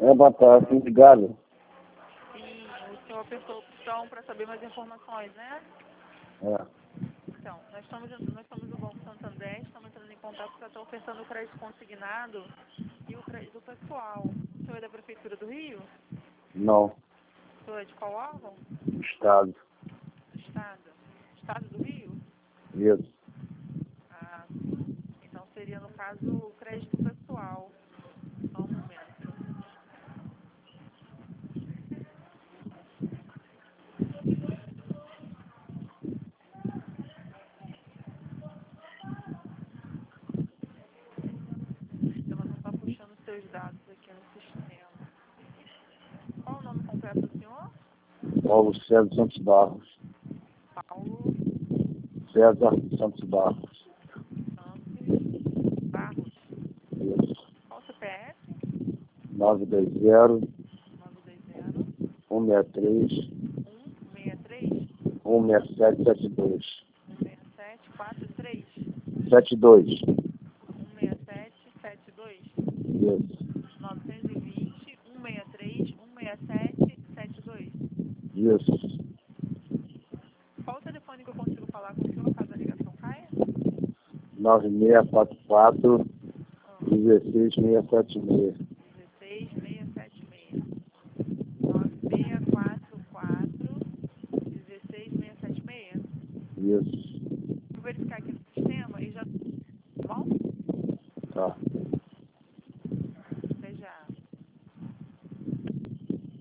Boa tarde, ligado. Sim, o senhor apertou a opção para saber mais informações, né? É. Então, nós somos do Banco Santander, estamos entrando em contato para estar ofertando o crédito consignado e o crédito pessoal. O senhor é da Prefeitura do Rio? Não, O senhor é de qual órgão? Estado. Do Estado? Estado do Rio? Isso. Ah, então seria, no caso, o crédito pessoal. Só um momento. Ela não está puxando os seus dados aqui no sistema. Qual o nome completo do senhor? Paulo César Santos Barros. Paulo César Santos Barros. Santos Barros. Isso. Qual o CPF? 920 920 163 163 16772. 16743 72. 16772 Isso. 920 163 16772. Isso. Qual o telefone que eu consigo falar com o senhor caso a ligação caia? 9644 Ah, 16676. 16676. 9644 16676. Isso.